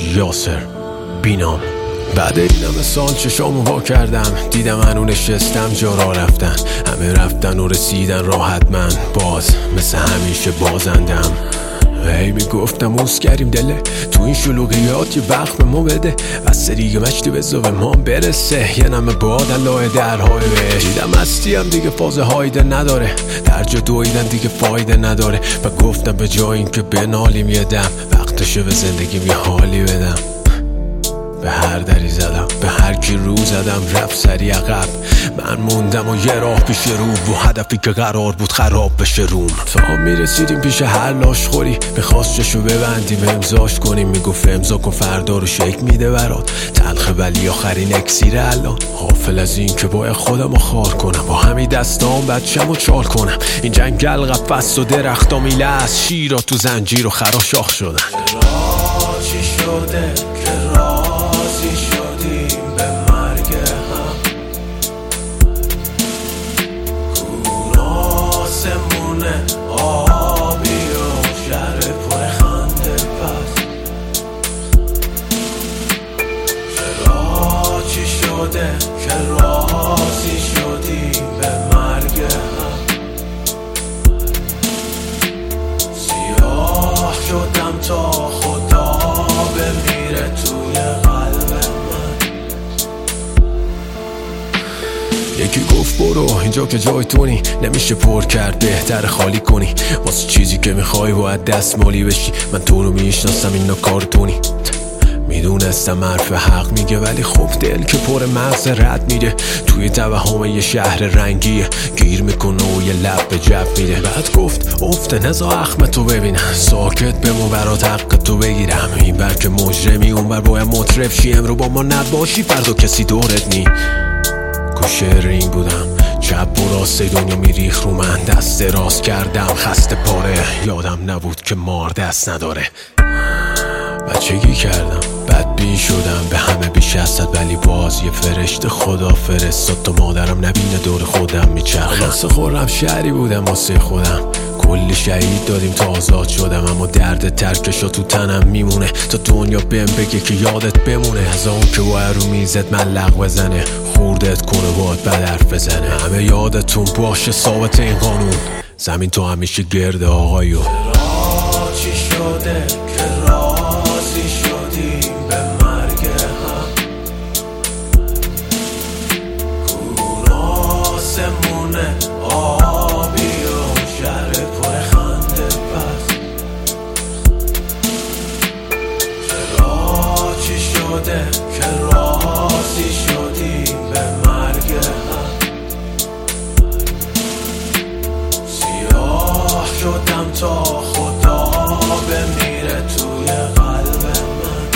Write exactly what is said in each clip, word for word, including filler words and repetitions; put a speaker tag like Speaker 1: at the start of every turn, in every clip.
Speaker 1: یاسر بینام. بعد این همه سال چشامو وا کردم، دیدم هنو نشستم جا را رفتن، همه رفتن و رسیدن راحت، من باز مثل همیشه بازندم. هی میگفتم اوس کریم دله تو این شلوغیات یه وقت به ما بده، بس دیگه مشتی بزا به ما برسه، یه نمه باد الله درهای بهش. دیدم هستی هم دیگه فاز هایده نداره، در جا دویدن دیگه فایده نداره، و گفتم به جای این که بنالیم یه دم، وقتشه به زندگیم یه حالی بدم. به هر دری زدم، به هر کی رو زدم، رفت سری عقب، من موندم و یه راه پیش رو، و هدفی که قرار بود خراب بشه روم. تا میرسیدیم پیش هر لاش خوری، میخواست چشو ببندیم امضاش کنیم، میگفت امضا کن فردا رو شک میده برات، تلخه ولی آخرین اکسیر الان. غافل از این که باید خودم رو خار کنم، با همین دستام بچم و چال کنم، این جنگل قفص و درختا میله از شیرا تو زنجیر و خراشاخ شدن.
Speaker 2: را چی شده که راضی شدیم به مرگ هم، کوراسمونه آبی و شهر پر خنده پس. چرا چی شده که راضی شدیم به مرگ هم، سیاه شدم تا خدا بمیره توی قلب من.
Speaker 1: یکی گفت برو اینجا که جای تونی، نمیشه پر کرد بهتر خالی کنی، واسه چیزی که میخوای باید دستمالی بشی، من تو رو میشناسم اینا کارتونی. میدونستم حرف حق میگه، ولی خب دل که پر مغز رد میره، توی توهم یه شهر رنگیه، گیر میکنه و یه لب به جب میده. بعد گفت افته نزا اخمتو ببینم، ساکت بمون برات حق تو بگیرم، این بر که مجرمی اون بر باید مطرب شی، امرو با ما نباشی فردا کسی دورت نی. کوشر این بودم چپ و راست دنیا میریخ رو من، دست راست کردم خسته پاره، یادم نبود که مار دست نداره. بچگی کردم بدبین شدم به همه بیش ازت، ولی باز یه فرشته خدا فرستاد تا مادرم نبینه دور خودم میچرخم. واسه خورم شهری بودم واسه خودم، کلی شهید دادیم تا آزاد شدم، اما درد ترکشا تو تنم میمونه تا دنیا بهم بگه که یادت بمونه. از اون که باید رو میزت ملق بزنه، خوردت کنه باید بد حرف بزنه، همه یادتون باشه ثابت این قانون، زمین تو همیشه گرد آقایو.
Speaker 2: چرا چی شده که راضی شدیم به مرگ هم، کوراسمونه آبی و شهر پر خنده پس. چرا چی شده که راضی شدیم به مرگ هم، سیاه شدم تا خدا بمیره توی قلب من.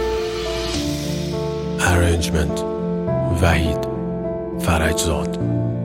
Speaker 1: Arrangement وحید فرجزاد.